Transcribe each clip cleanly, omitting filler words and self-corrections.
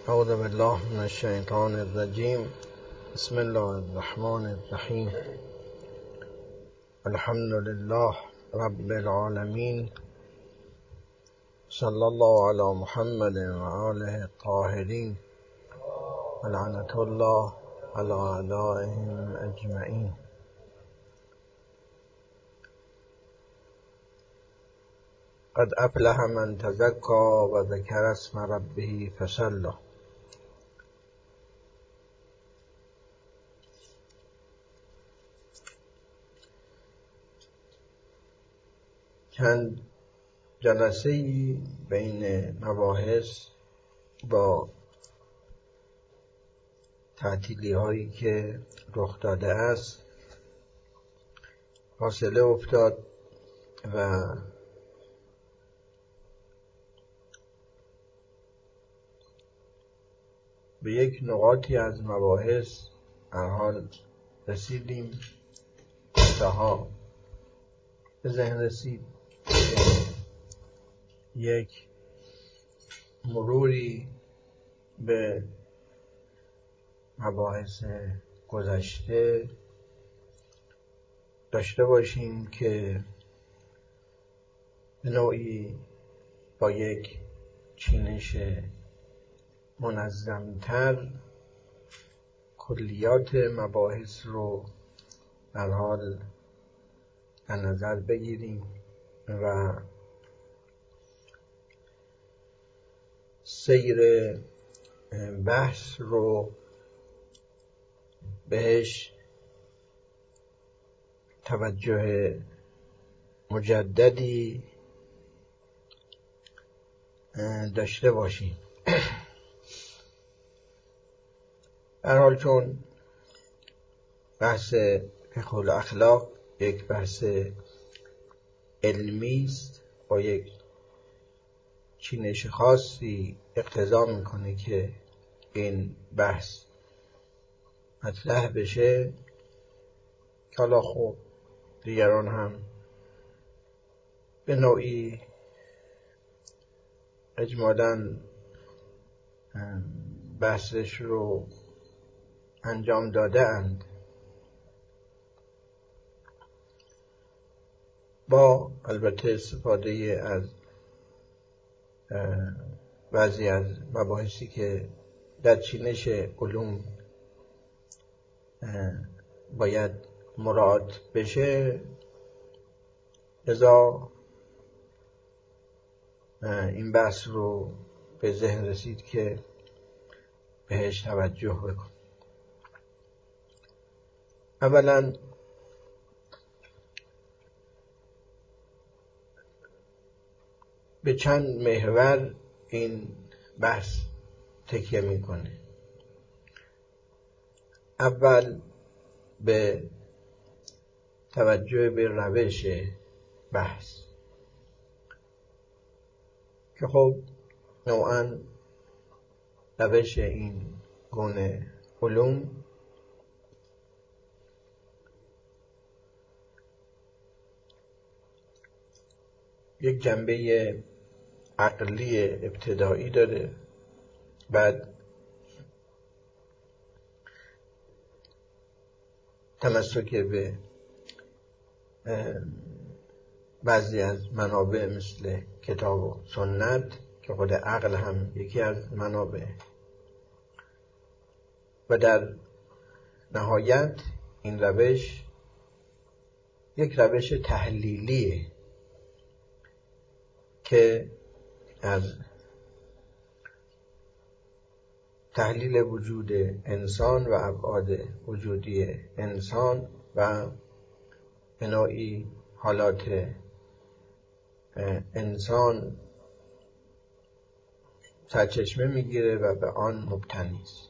اعوذ بالله من الشیطان الرجیم. بسم الله الرحمن الرحیم. الحمد لله رب العالمین. صلی الله علی محمد و آله الطاهرین و لعنة الله علی اعدائهم اجمعین. قد افلح من تزكى و ذکر اسم ربه فصلى. چند جلسه‌ای بین مباحث با تعطیلی هایی که رخ داده است فاصله افتاد و به یک نقاطی از مباحث هر حال رسیدیم. منتها به ذهن رسید یک مروری به مباحث گذشته داشته باشیم که به نوعی با یک چینش منظمتر کلیات مباحث رو در حال در نظر بگیریم و سیر بحث رو بهش توجه مجددی داشته باشیم. در حال چون بحث فقه الاخلاق یک بحث علمی است با یک چینش خاصی اقتضا میکنه که این بحث مطرح بشه، که حالا خب دیگران هم به نوعی اجمالاً بحثش رو انجام داده اند. با البته استفاده از بعضی از مباحثی که در چینش علوم باید مراعات بشه، لذا این بحث رو به ذهن رسید که بهش توجه بکن. اولا به چند محور این بحث تکیه میکنه. اول به توجه به روش بحث که خب نوعاً روش این گونه علوم یک جنبه عقلی ابتدایی داره، بعد تمسک به بعضی از منابع مثل کتاب و سنت که خود عقل هم یکی از منابع، و در نهایت این روش یک روش تحلیلیه که از تحلیل وجود انسان و ابعاد وجودی انسان و به نوعی حالات انسان سرچشمه میگیره و به آن مبتنی است،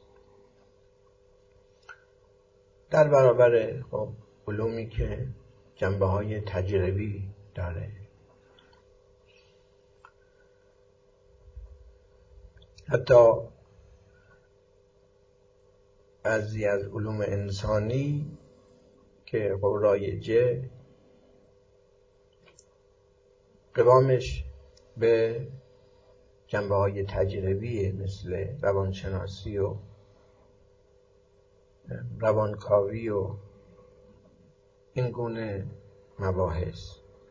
در برابر خب علومی که جنبه های تجربی داره. حتی بعضی از علوم انسانی که رایجه قوامش به جنبه‌های تجربی مثل روانشناسی و روانکاوی و این گونه مباحث.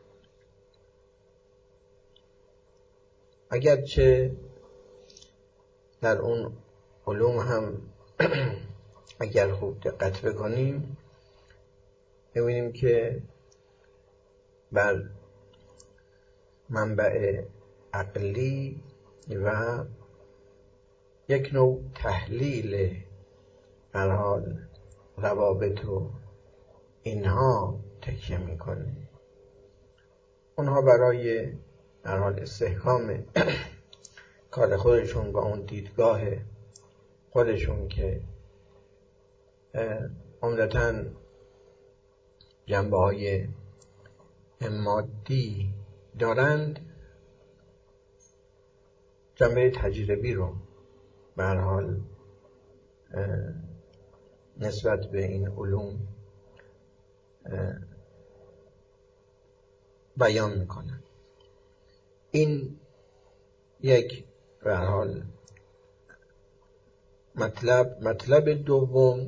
اگرچه در اون علوم هم اگر خوب دقت بکنیم می‌بینیم که بر منبع عقلی و یک نوع تحلیل در حال روابط و اینها تکیه میکنه. اونها برای در حال استحکام کار خودشون با اون دیدگاه خودشون که عمدتاً جنبه‌های مادی دارند، جنبه تجربی رو به هر حال نسبت به این علوم بیان میکنن. این یک به هر حال مطلب دوم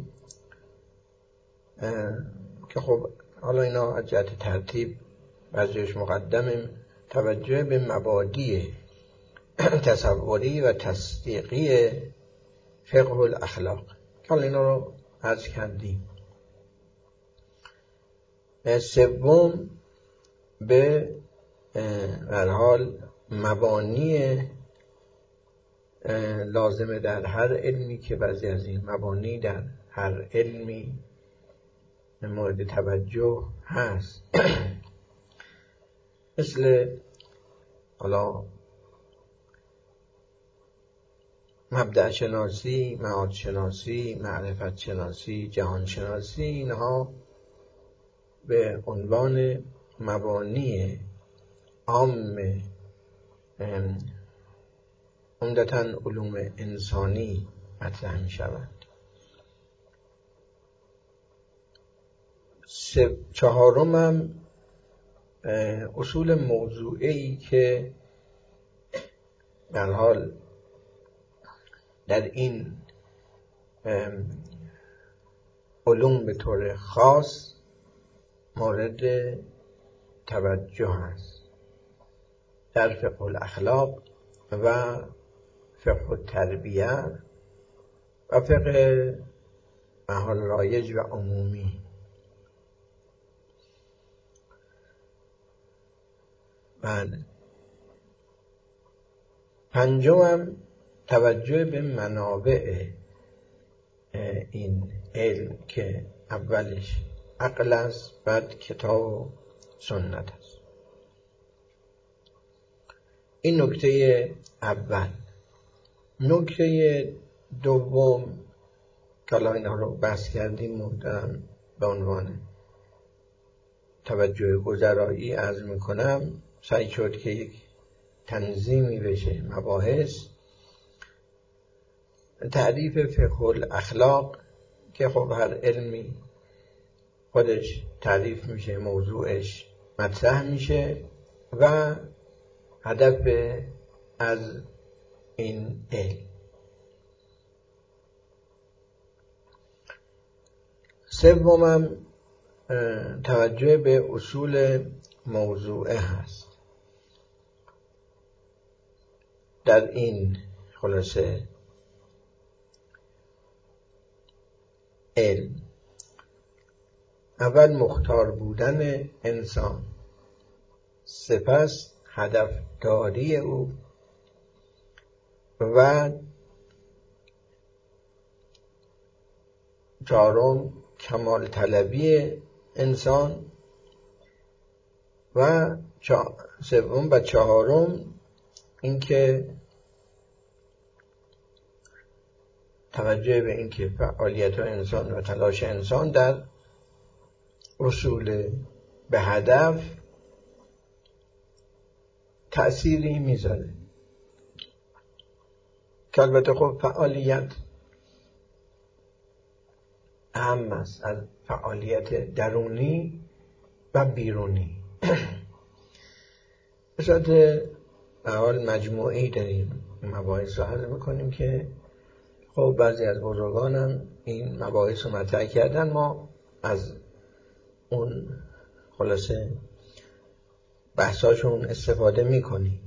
که خب حالا اینا از جهت ترتیب بعضیش مقدمه، توجه به مبادی تصوری و تصدیقی فقه الاخلاق. حالا اینا رو عرض کردیم. سوم به هر حال مبانی لازمه در هر علمی که بعضی از این مبانی در هر علمی مورد توجه هست مثل حالا مبدأ شناسی، معاد شناسی، معرفت شناسی، جهان شناسی، اینها به عنوان مبانی عام عمدتاً علوم انسانی مطرح می شوند. چهارم هم اصول موضوعی که در حال در این علوم به طور خاص مورد توجه است. در فقه الاخلاق و فقه التربیه و فقه به حال رایج و عمومی. بله. پنجم توجه به منابع این علم که اولش عقل است، بعد کتاب و سنت است. این نکته اول. نکته دوم که الان اینها رو بحث کردیم و دارم به عنوان توجه گذرایی عرض میکنم، سعی شد که یک تنظیمی بشه مباحث. تعریف فقه الاخلاق که خب هر علمی خودش تعریف میشه، موضوعش مطرح میشه و هدف از این علم. سومم توجه به اصول موضوعه هست. در این خلاصه علم اول مختار بودن انسان، سپس هدفداری او و چهارم کمال طلبی انسان و سوم و چهارم اینکه توجه به اینکه فعالیت انسان و تلاش انسان در وصول به هدف تأثیری میذاره که البته خب فعالیت اهم است از فعالیت درونی و بیرونی. به صورت حال مجموعی داریم مباحث رو حل میکنیم که خب بعضی از بزرگانم این مباحث رو مطرح کردن، ما از اون خلاصه بحثاشون استفاده میکنیم.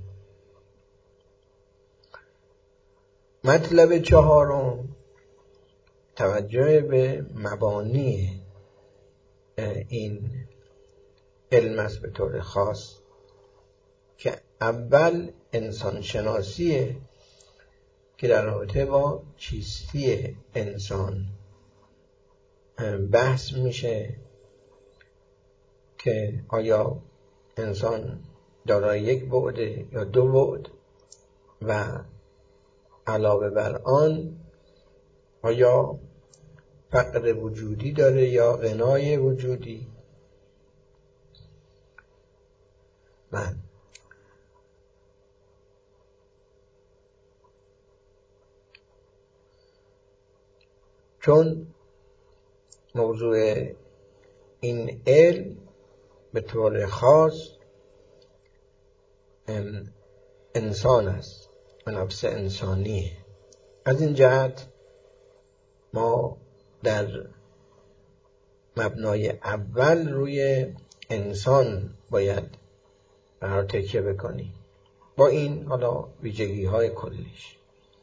مطلب چهارم توجه به مبانی این علم است به طور خاص، که اول انسان شناسیه که در رابطه با چیستی انسان بحث میشه که آیا انسان دارای یک بعده یا دو بعد، و علاوه بر آن آیا فقر وجودی داره یا غنای وجودی. چون موضوع این علم به طور خاص انسان است و نفس انسانیه، از این جهت ما در مبنای اول روی انسان باید قرار تکیه بکنیم با این حالا ویژگی های کلیش.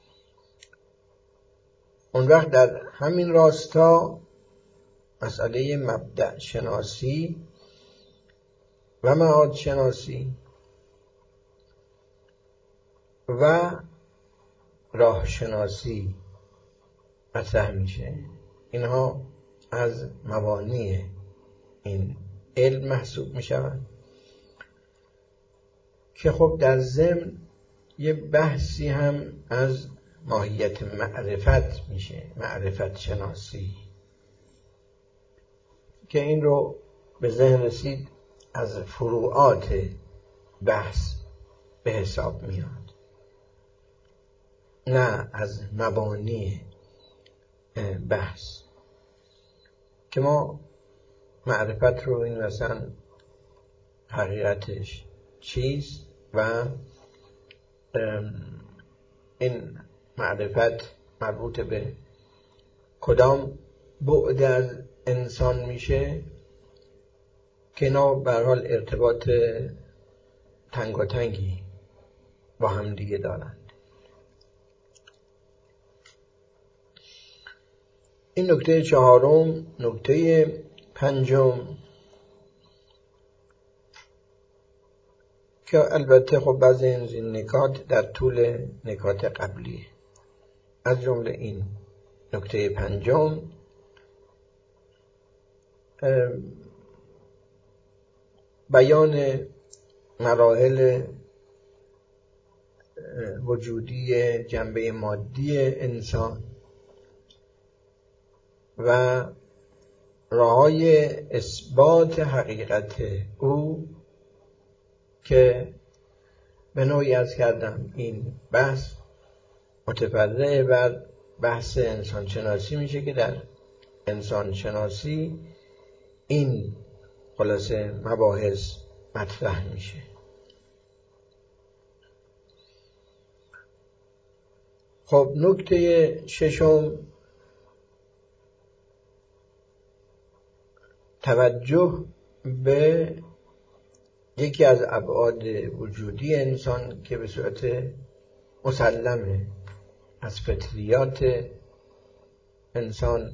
اون وقت در همین راستا مسئله مبدأ شناسی و معاد شناسی و راه شناسی مطرح میشه. اینها از مبانی این علم محسوب میشوند که خب در ضمن یه بحثی هم از ماهیت معرفت میشه، معرفت شناسی، که این رو به ذهن رسید از فروعات بحث به حساب میاد، نه از مبانی بحث. که ما معرفت رو این مثلا حقیقتش چیست و این معرفت مربوط به کدام بعد از انسان میشه، که اینا به هر حال ارتباط تنگاتنگی با هم دیگه دارند. این نکته چهارم. نکته پنجم که البته خب بعضی این نکات در طول نکات قبلیه، از جمله این نکته پنجم بیان مراحل وجودی جنبه مادی انسان و راه‌های اثبات حقیقت او، که به نوعی از کردم این بحث متفرع بر بحث انسان شناسی میشه، که در انسان شناسی این خلاصه مباحث مطرح میشه. خب نکته ششم توجه به یکی از ابعاد وجودی انسان که به صورت مسلمه از فطریات انسان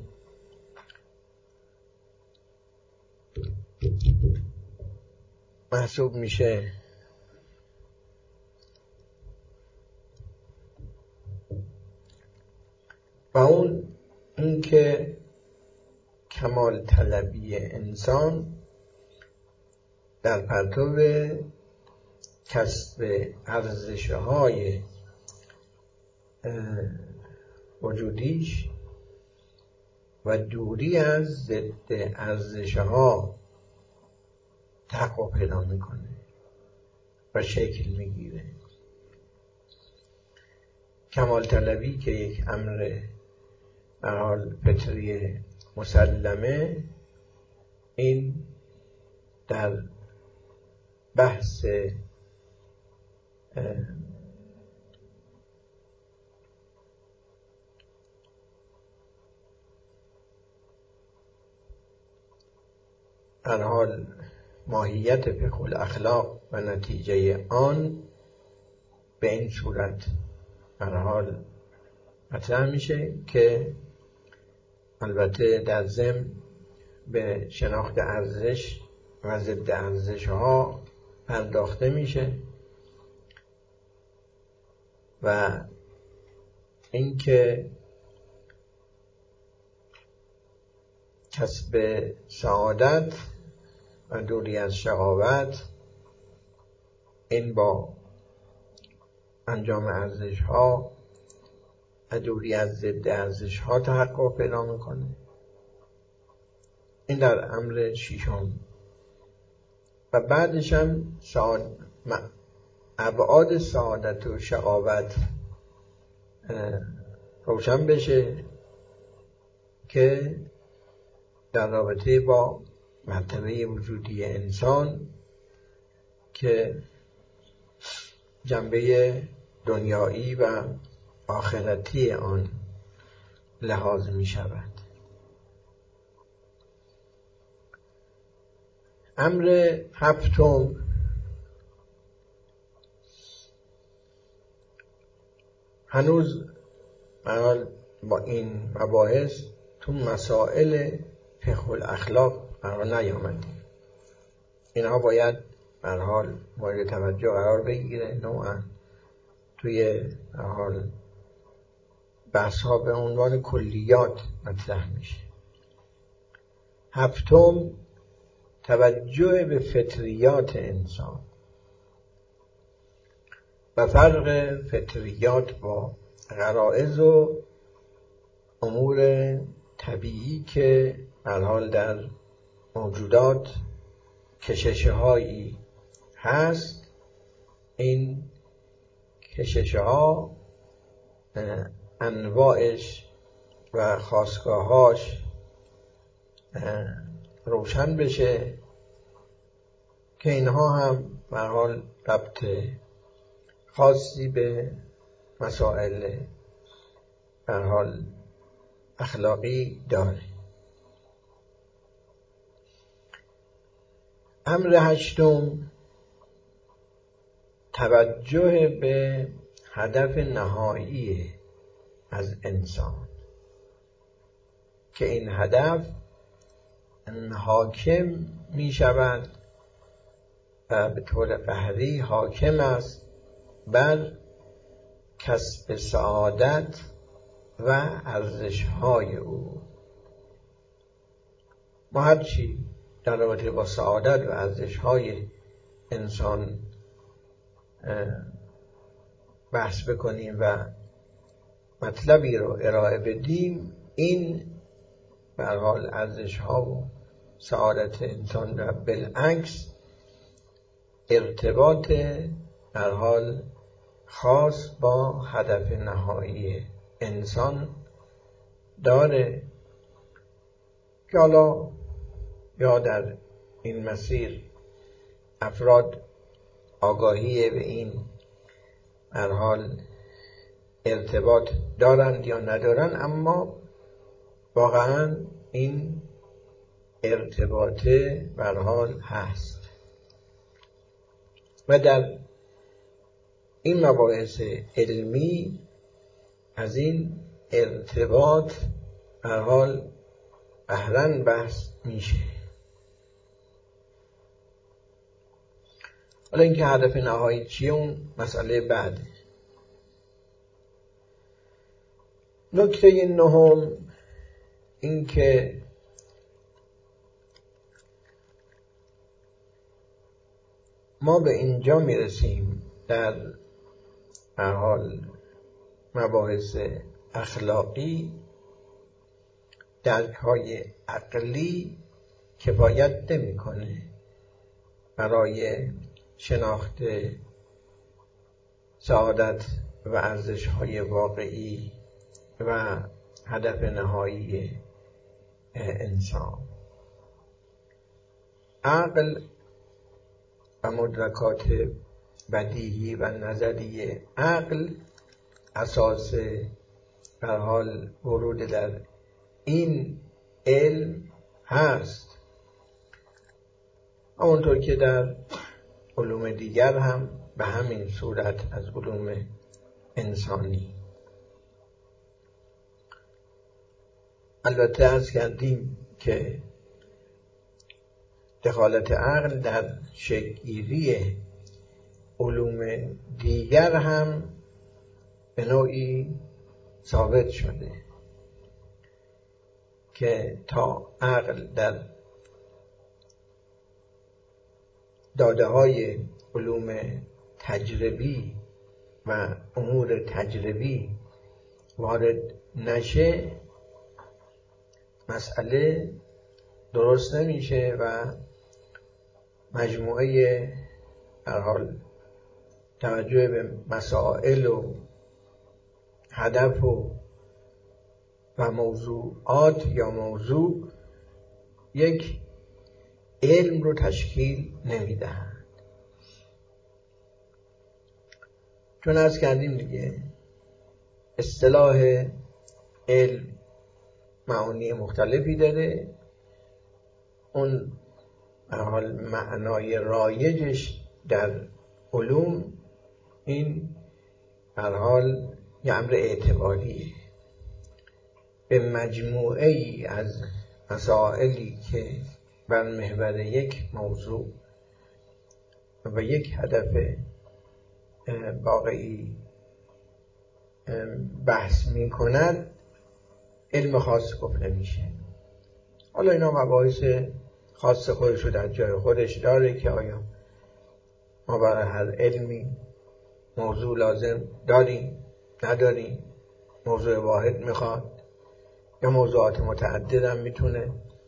محسوب میشه، و اون که کمال طلبی انسان در پرتو کسب ارزش‌های وجودیش و دوری از ضد ارزش‌ها تحقق پیدا میکنه و شکل میگیره. کمال طلبی که یک امر به حال فطری مسلمه، این در بحث هر حال ماهیت فقه الاخلاق و نتیجه آن به این صورت هر حال مطرح میشه که البته در ضمن به شناخت ارزش و ضد ارزش ها پرداخته میشه و اینکه کسب سعادت و دوری از شقاوت این با انجام ارزش ها و دوری از ضد ارزش ها تحقق پیدا میکنه. این در امر ششم و بعدش هم ابعاد سعادت و شقاوت روشن بشه که در رابطه با مرتبه وجودی انسان که جنبه دنیایی و آخرتی آن لحاظ می شود. امر هفتم هنوز با این مباحث تو مسائل فقه الاخلاق قرار نیامدیم. اینها باید به هر حال مورد توجه قرار بگیره. نوعا توی به هر حال بحث ها به عنوان کلیات مطرح میشه. هفتم توجه به فطریات انسان و فرق فطریات با غرایز و امور طبیعی که به هر حال در موجودات کشش‌هایی هست. این کشش‌ها انواعش و خاستگاهاش روشن بشه که اینها هم به هر حال ربط خاصی به مسائل به هر حال اخلاقی داره. امر هشتم توجه به هدف نهایی از انسان که این هدف حاکم می شود و به طور قهری حاکم است بر کسب سعادت و ارزش‌های او. ما هرچی در رابطه با سعادت و ارزش‌های انسان بحث بکنیم و مطلبی رو ارائه بدیم، این به هر حال ارزش‌ها و سعادت انسان را بالعکس ارتباط به هر حال خاص با هدف نهایی انسان داره که حالا یا در این مسیر افراد آگاهی به این به هر حال ارتباط دارند یا ندارند، اما واقعا این ارتباطه به هر حال هست و در این مباحث علمی از این ارتباط به هر حال بهرن بحث میشه. حالا اینکه هدف نهایی چیه اون مسئله بعده. نکته نهم این که ما به اینجا میرسیم در هر حال مباحث اخلاقی درک‌های عقلی کفایت نمی‌کنه برای شناخت سعادت و ارزش‌های واقعی و هدف نهایی انسان. عقل و مدرکات بدیهی و نظری عقل اساس در حال ورود در این علم هست، همونطور که در علوم دیگر هم به همین صورت از علوم انسانی. البته عرض کردیم که دخالت عقل در شکل‌گیری علوم دیگر هم به نوعی ثابت شده که تا عقل در داده‌های علوم تجربی و امور تجربی وارد نشه مسئله درست نمیشه و مجموعه در حال توجه به مسائل و هدف و موضوعات یا موضوع یک علم رو تشکیل نمیدهند. چون عرض کردیم دیگه اصطلاح علم معانی مختلفی داره، اون حال معنای رایجش در علوم این هر حال یه امر اعتباریه، به مجموعه ای از مسائلی که بر محور یک موضوع و یک هدف واقعی بحث می کند علم خاص گفته میشه. حالا اینا مباحث خاص خودش رو در جای خودش داره که آیا ما برای هر علمی موضوع لازم داریم نداریم، موضوع واحد میخواد یا موضوعات متعدد هم میتونه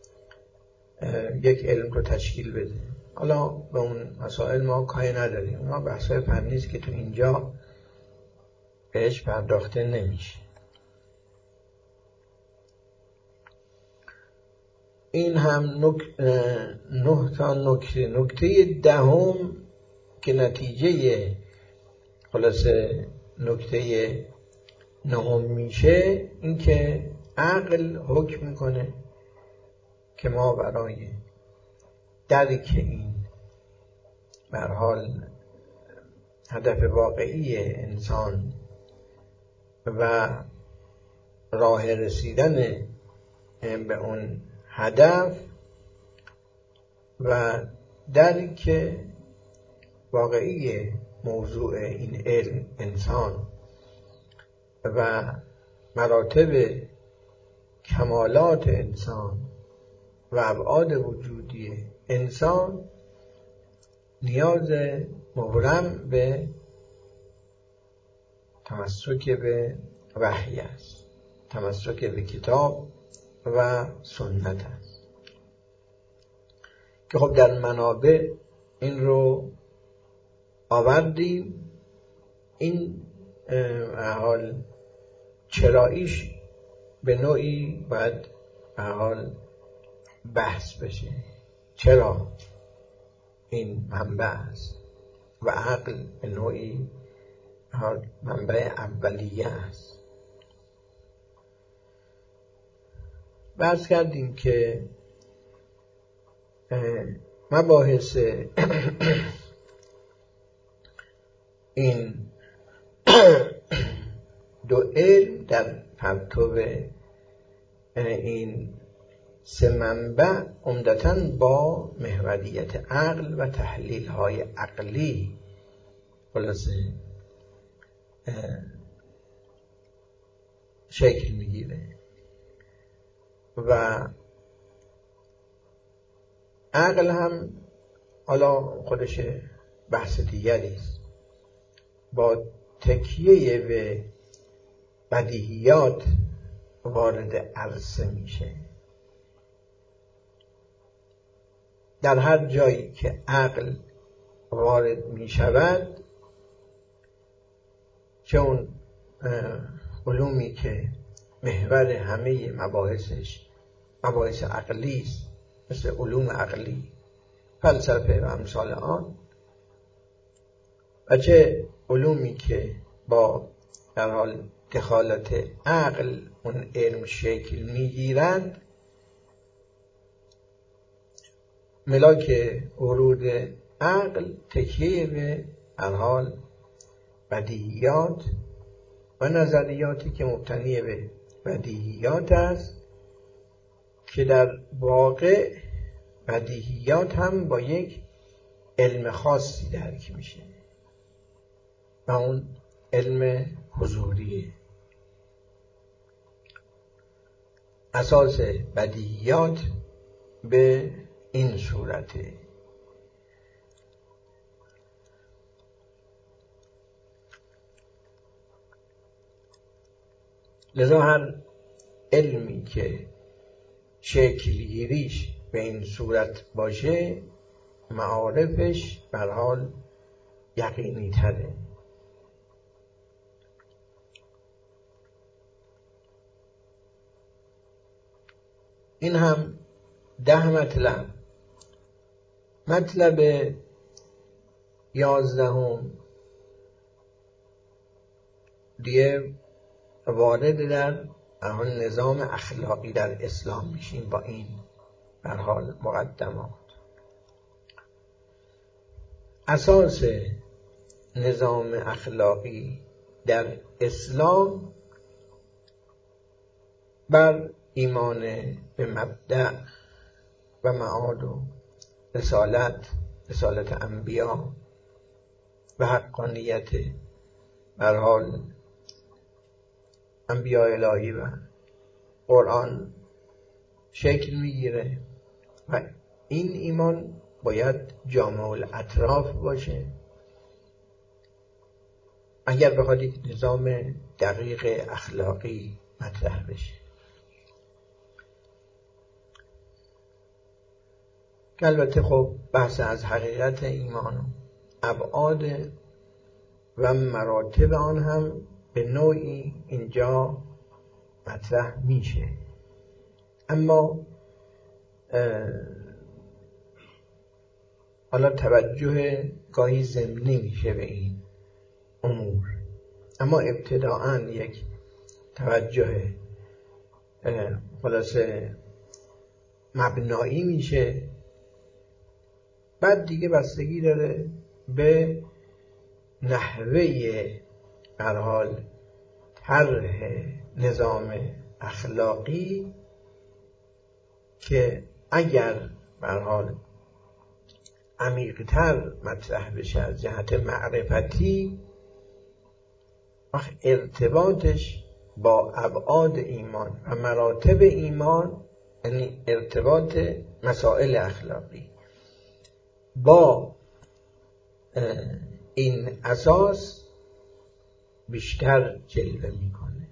یک علم رو تشکیل بده. حالا به اون مسائل ما کاری نداریم، ما بحثای فنی است که تو اینجا بهش پرداخته نمیشه. این هم نه تا نکته. نکته دهم که نتیجه خلاصه نکته نهم میشه این که عقل حکم میکنه که ما برای درک این به هر حال هدف واقعی انسان و راه رسیدن به اون هدف و درک واقعی موضوع این علم انسان و مراتب کمالات انسان و ابعاد وجودی انسان نیاز مبرم به تمسک به وحی است، تمسک به کتاب و سنت است که خب در منابع این رو آوردیم. این حال چراییش به نوعی باید حال بحث بشه، چرا این منبع است و عقل به نوعی منبع اولیه است. بحث کردیم که مباحث این دو علم در پرتو این سه منبع عمدتاً با محوریت عقل و تحلیل های عقلی خلاصه شکل میگیره و عقل هم حالا خودش بحث دیگری است، با تکیه به بدیهیات وارد عرصه میشه. در هر جایی که عقل وارد میشود، چه اون علومی که محور همه مباحثش مباحث عقلی است مثل علوم عقلی، فلسفه و امثال آن، و چه علومی که با در حال دخالت عقل اون علم شکل میگیرد، ملاک ورود عقل تکیه به هر حال بدیهیات و نظریاتی که مبتنی به بدیهیات است که در واقع بدیهیات هم با یک علم خاصی درک میشه و اون علم حضوریه. اساس بدیهیات به این صورته. لذا هر علمی که شکل گیریش به این صورت باشه معارفش به هر حال یقینی تره. این هم 10 مطلب. مطلب 11 دیگه وارد در نظام اخلاقی در اسلام میشیم با این به هر حال مقدمات. اساس نظام اخلاقی در اسلام بر ایمان به مبدأ و معاد و رسالت انبیا و حقانیت به هر حال انبیاء الهی و قرآن شکل میگیره و این ایمان باید جامع الاطراف باشه اگر بخواد یک نظام دقیق اخلاقی مطرح بشه. که البته خب بحث از حقیقت ایمان، ابعاد و مراتب آن هم به نوعی اینجا مطرح میشه، اما حالا توجه گاهی ضمنی میشه به این امور، اما ابتداعاً یک توجه خلاصه مبنایی میشه. بعد دیگه بستگی داره به نحوه هر حال طرح نظام اخلاقی که اگر به هر حال عمیق‌تر مطرح بشه از جهت معرفتی، ارتباطش با ابعاد ایمان و مراتب ایمان، یعنی ارتباط مسائل اخلاقی با این اساس بیشتر جلوه میکنه.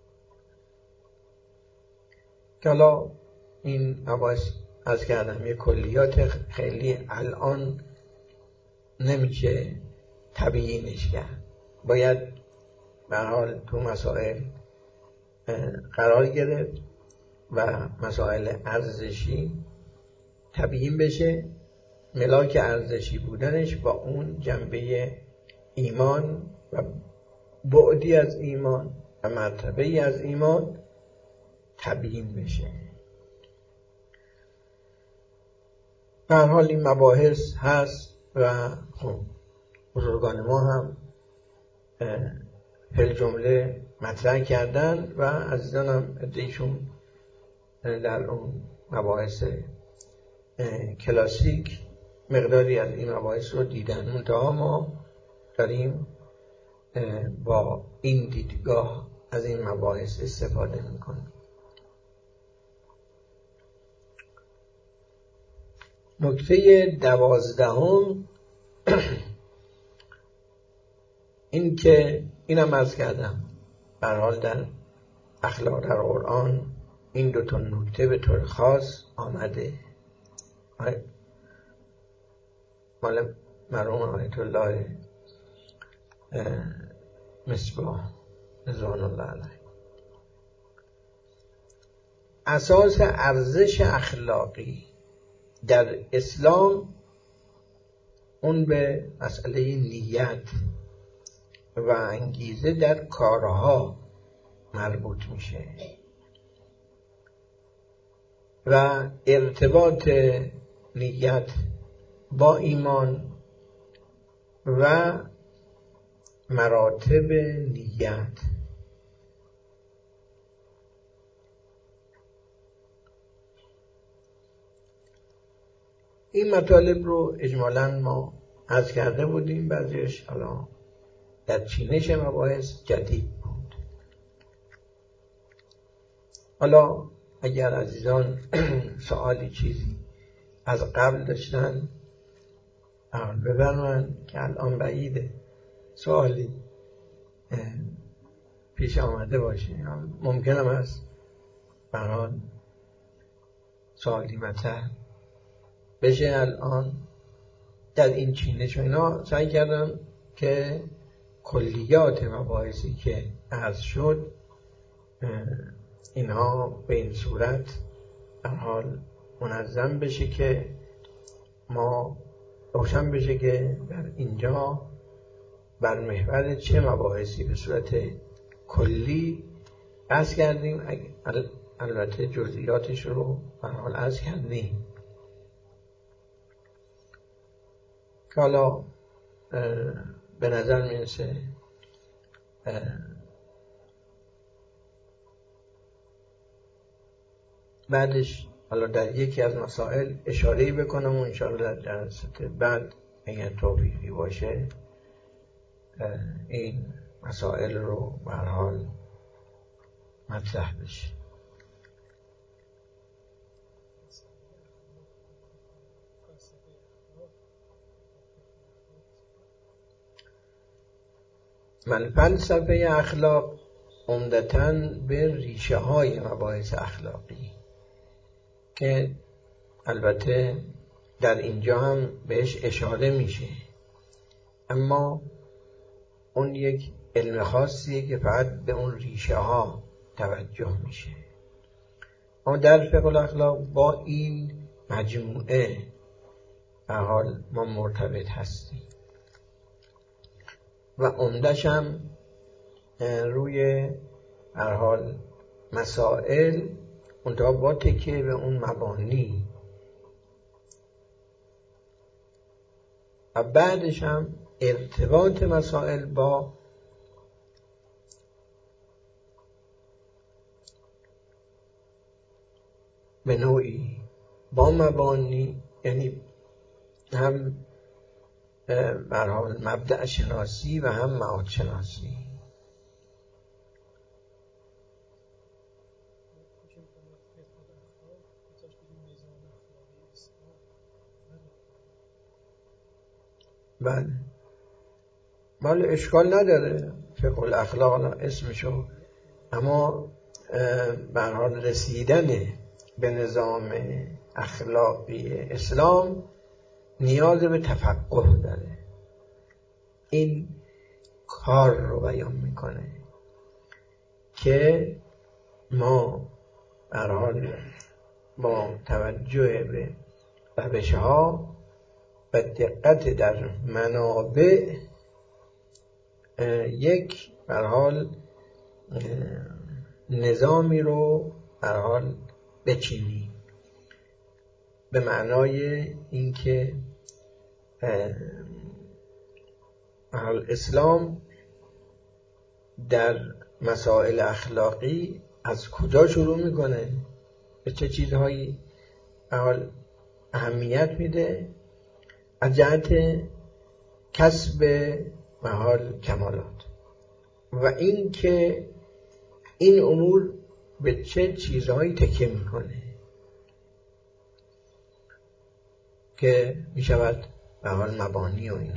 که حالا این مباحث از کردم یه کلیات خیلی الان نمیشه تبیینش کرد، باید به هر حال تو مسائل قرار گرفت و مسائل ارزشی تبیین بشه، ملاک ارزشی بودنش با اون جنبه ایمان و بعدی از ایمان و مرتبه‌ای از ایمان تبیین بشه. به هر حال این مباحث هست و خب بزرگان ما هم فی جمله مطرح کردن و عزیزان هم ادیشون در اون مباحث کلاسیک مقداری از این مباحث رو دیدن. منتها ما داریم با این دیدگاه از این مباحث استفاده میکنیم. نکته 12 این که اینم عرض کردم به هر حال در اخلاق در قرآن این 2 نکته به طور خاص آمده. مال مرحوم آیت الله مصباح رضوان الله علیه. اساس ارزش اخلاقی در اسلام اون به مسئله نیت و انگیزه در کارها مربوط میشه و ارتباط نیت با ایمان و مراتب نیت. این مطالب رو اجمالاً ما عرض کرده بودیم، بعضیش حالا در چینش مباحث جدید بود. حالا اگر عزیزان سوالی چیزی از قبل داشتن بفرمایند که الان بعیده سوالی پیش آمده باشه. ممکنم است برای سوالی مطرح بشه. الان در این چینش و اینا سعی کردم که کلیات مباحثی که عرض شد اینها به این صورت در حال منظم بشه که ما روشن بشه که در اینجا بر محور چه مباحثی به صورت کلی عرض کردیم، البته جزئیاتش رو به حال عرض کردیم که حالا به نظر میرسه بعدش حالا در یکی از مسائل اشاره‌ای بکنم و انشاءالله در جلسات بعد اگر توفیقی باشه این مسائل رو به هر حال مطرح بشه. من فلسفه اخلاق عمدتاً به ریشه های مباحث اخلاقی که البته در اینجا هم بهش اشاره میشه، اما اون یک علم خاصیه که فقط به اون ریشه ها توجه میشه. اما در فقه الاخلاق با این مجموعه به حال ما مرتبط هستیم و عمدش هم روی هر حال مسائل منتها با تکیه به اون مبانی و بعدش هم ارتباط مسائل با به نوعی با مبانی، یعنی هم به هر حال مبدأ شناسی و هم معاد شناسی. بله اشکال نداره، فقه الاخلاق اسمشو، اما به هر حال رسیدن به نظام اخلاقی اسلام نیاز به تفقه داره. این کار رو بیان میکنه که ما به هر حال با توجه به روش‌ها و دقت در منابع یک به هر حال نظامی رو به هر حال بچینیم، به معنای اینکه اسلام در مسائل اخلاقی از کجا شروع میکنه، به چه چیزهایی اهمیت میده از جهت کسب به حال کمالات و این که این امور به چه چیزهایی تکیه میکنه که میشود به حال مبانی و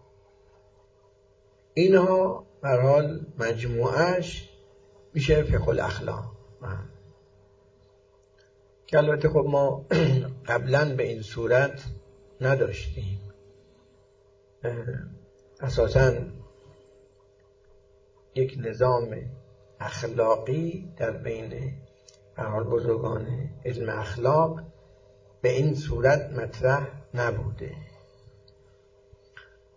اینها به حال مجموعش میشه فقه الاخلاق که البته خب ما قبلا به این صورت نداشتیم. اساساً یک نظام اخلاقی در بین به حال بزرگان علم اخلاق به این صورت مطرح نبوده.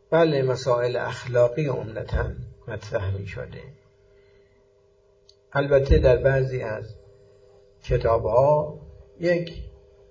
بله مسائل اخلاقی عمدتاً مطرح می شده. البته در بعضی از کتاب‌ها یک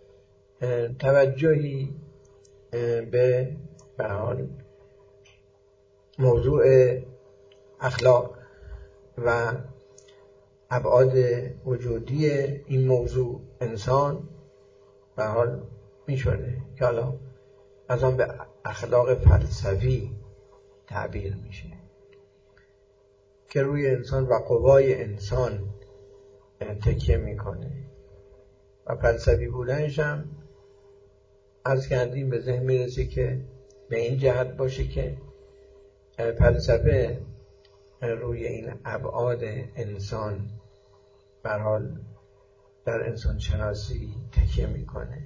توجهی به حال موضوع اخلاق و ابعاد وجودی این موضوع انسان به حال می شده که حالا از آن به اخلاق فلسفی تعبیر میشه که روی انسان و قوای انسان تکیه میکنه و فلسفی بودنش هم از کردیم به ذهن میرسه که به این جهت باشه که فلسفه روی این ابعاد انسان به حال در انسان شناسی تکیه میکنه.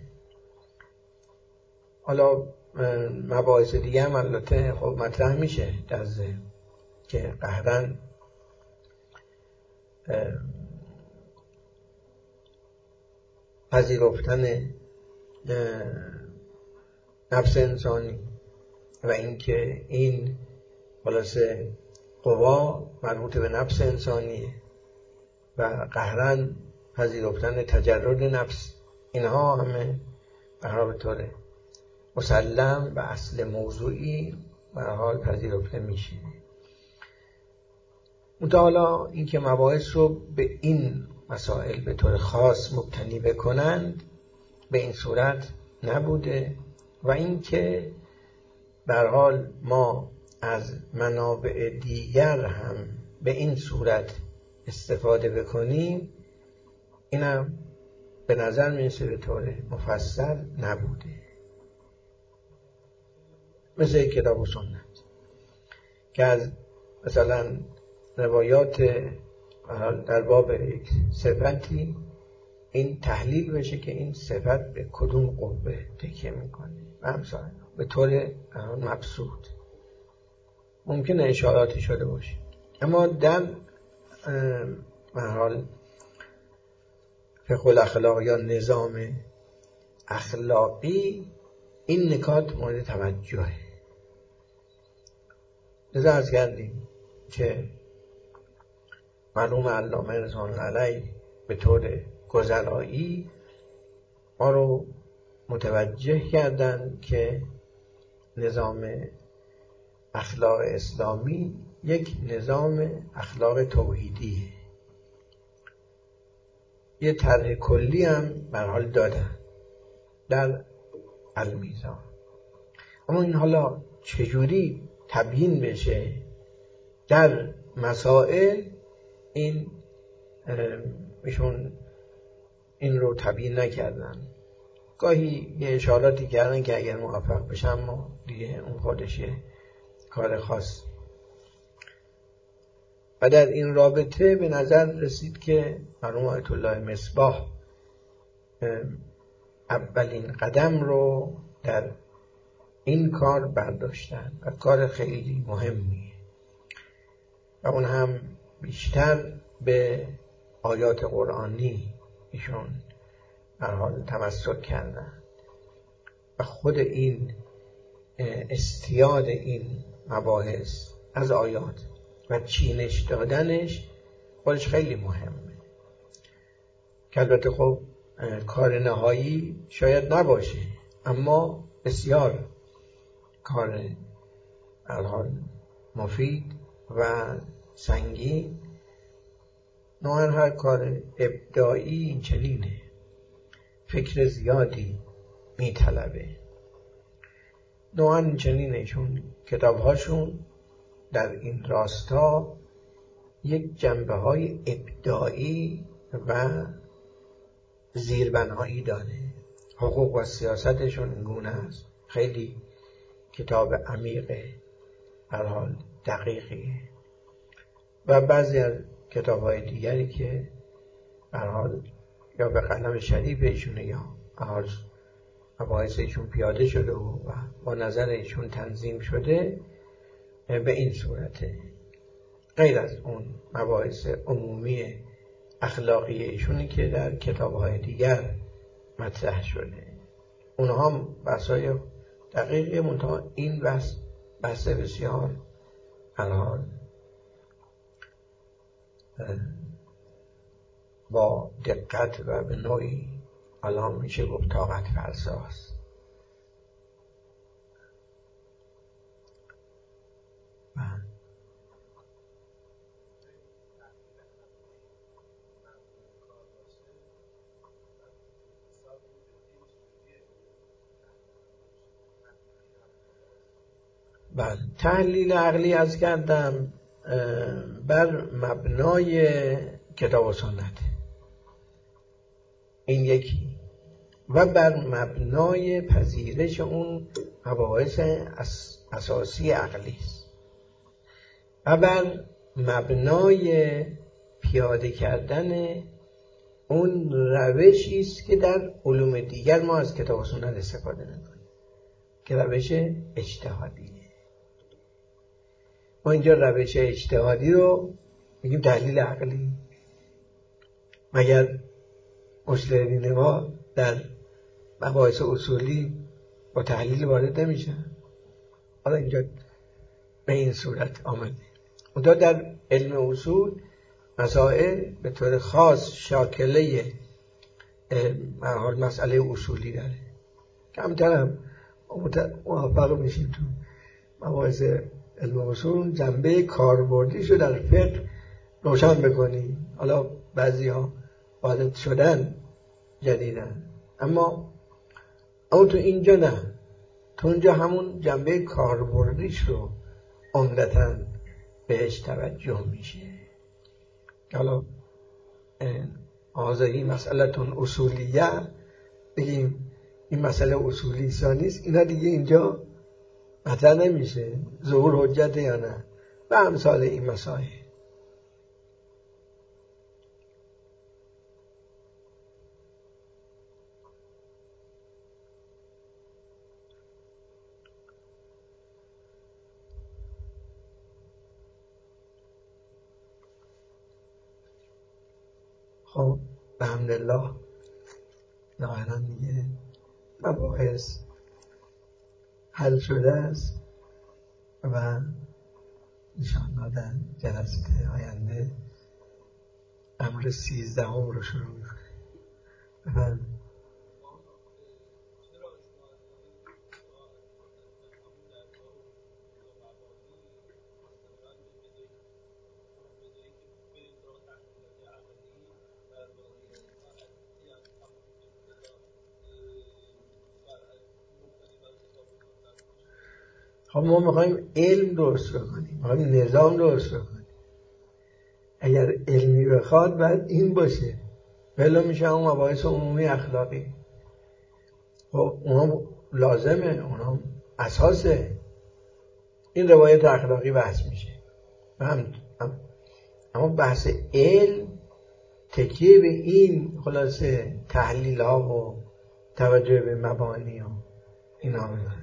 حالا مباحث دیگه هم البته خب مطرح میشه در ذهن که قهراً پذیرفتن نفس انسانی و اینکه این خلاصه قوا مربوط به نفس انسانیه و قهراً پذیرفتن تجرد نفس، اینها همه به طور مسلم و اصل موضوعی به حال پذیرفته میشه. مطالعه این که مباحث رو به این مسائل به طور خاص مبتنی بکنند به این صورت نبوده و اینکه به هر حال ما از منابع دیگر هم به این صورت استفاده بکنیم اینم به نظر میرسه به طور مفصل نبوده، مثل کتاب و سنت که از مثلا روایات در باب یک صفتی این تحلیل بشه که این صفت به کدوم قوه تکیه میکنه و همسایه به طور مبسوط ممکنه اشاراتی شده باشه، اما در حال فقه الاخلاق یا نظام اخلاقی این نکات مورد توجهه. لذا عرض کردیم که مرحوم علامه رضوان علیه به طور گذرایی ما رو متوجه کردن که نظام اخلاق اسلامی یک نظام اخلاق توحیدیه. یه طرح کلی هم به هر حال دادن در المیزان، اما این حالا چجوری تبیین بشه در مسائل این ایشون این رو تبیین نکردن. گاهی یه اشاراتی کردن که اگر موفق بشن ما دیگه اون خودشه کار خاص. و در این رابطه به نظر رسید که مرحوم آیت الله مصباح اولین قدم رو در این کار برداشتن و کار خیلی مهمیه و اون هم بیشتر به آیات قرآنی ایشون در حال تمسک کردن و خود این استیاد این مباحث از آیات و چینش دادنش خودش خیلی مهمه که البته خب کار نهایی شاید نباشه، اما بسیار کار در حال مفید و سنگین. نوعاً هر کار ابداعی این چنینه، فکر زیادی میطلبه. نوعاً این چنینه چون کتابهاشون در این راستا یک جنبه های ابداعی و زیربنایی داره. حقوق و سیاستشون این گونه است، خیلی کتاب عمیقه، هر حال دقیقیه. و بعضی از کتاب‌های دیگری که هر حال یا به قلم شریف ایشونه یا هر حال مباحث ایشون پیاده شده و با نظر ایشون تنظیم شده به این صورته، غیر از اون مباحث عمومی اخلاقی ایشونی که در کتاب‌های دیگر مطرح شده. اونها هم بحث‌های دقیقی منتها این بحث بحث بسیار الان با دقت و به نوعی الان میشه گفت طاقت فرساست. بله، تحلیل عقلی از کردم بر مبنای کتاب و سنت، این یکی، و بر مبنای پذیرش اون مباحث اساسی عقلی است و بر مبنای پیاده کردن اون روشی است که در علوم دیگر ما از کتاب و سنت استفاده می‌کنیم که روش اجتهادیه. ما اینجا روش اجتهادی رو میگیم تحلیل عقلی، مگر مجتهدین ما در مباحث اصولی با تحلیل وارد نمیشن؟ حالا اینجا به این صورت آمده. اونجا در علم اصول مسائل به طور خاص شاکله مسئله اصولی داره، کمتر هم موفق میشیم تو مباحث علم اصول جنبه کاربردیشو در فقه روشن بکنیم. حالا بعضی ها وارد شدن جدیدن، اما تو اینجا نه، تو اینجا همون جنبه کاربردیش رو عمدتاً بهش توجه میشه. حالا آزادی مسئلتون اصولیه بگیم این مسئله اصولی نیست، اینا دیگه اینجا مطرح نمیشه، ظهور حجت یا نه و امثال این مسائل. خب الحمدلله ظاهرا دیگه مباحث حل شده است و انشاءالله در جلسه آینده امر 13 رو شروع میکنیم. خب ما میخوایم علم درست بکنیم، میخوایم نظام درست بکنیم. اگر علمی بخواد باید این باشه، ولی میشه اون مباحث عمومی اخلاقی. خب اونا لازمه، اونا اساسه. این روایت اخلاقی بحث میشه، اما بحث علم تکیه به این خلاصه تحلیل ها و توجه به مبانی و اینا میکنه.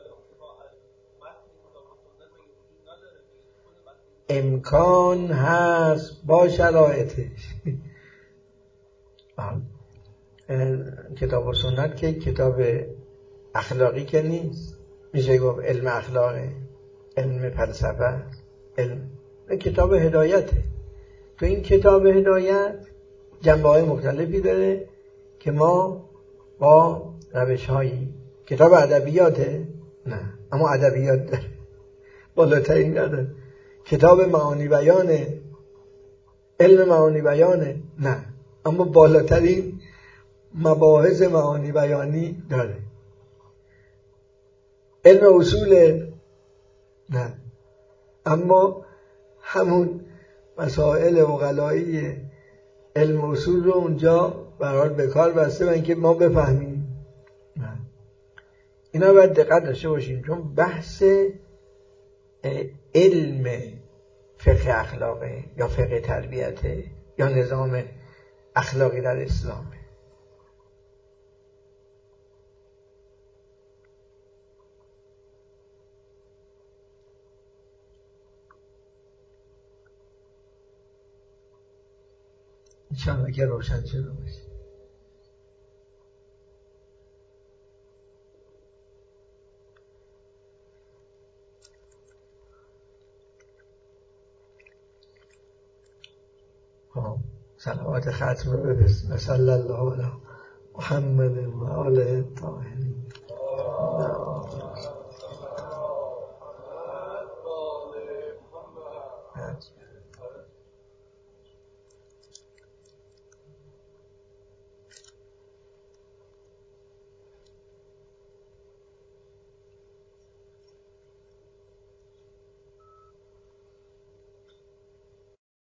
امکان هست با شرایطش. کتاب و سنت که کتاب اخلاقی که نیست، میشه گفت علم اخلاقه، علم فلسفه، علم کتاب هدایته. تو این کتاب هدایت جنبه‌های مختلفی داره که ما با روش‌هایی، کتاب ادبیاته؟ نه، اما ادبیات داره، بالاترین نداره. کتاب معانی بیانه، علم معانی بیانه؟ نه، اما بالاترین مباحث معانی بیانی داره. علم اصوله؟ نه، اما همون مسائل عقلایی علم اصول رو اونجا به هر حال به کار بسته و اینکه ما بفهمیم. نه، اینا باید دقت داشته باشیم، چون بحث علم فقه اخلاقه یا فقه تربیته یا نظام اخلاقی در اسلامه. انشاءالله که روشن شده باشه. صلوات ختم رو بفرستیم. صلی الله علی محمد و آله الطاهرین.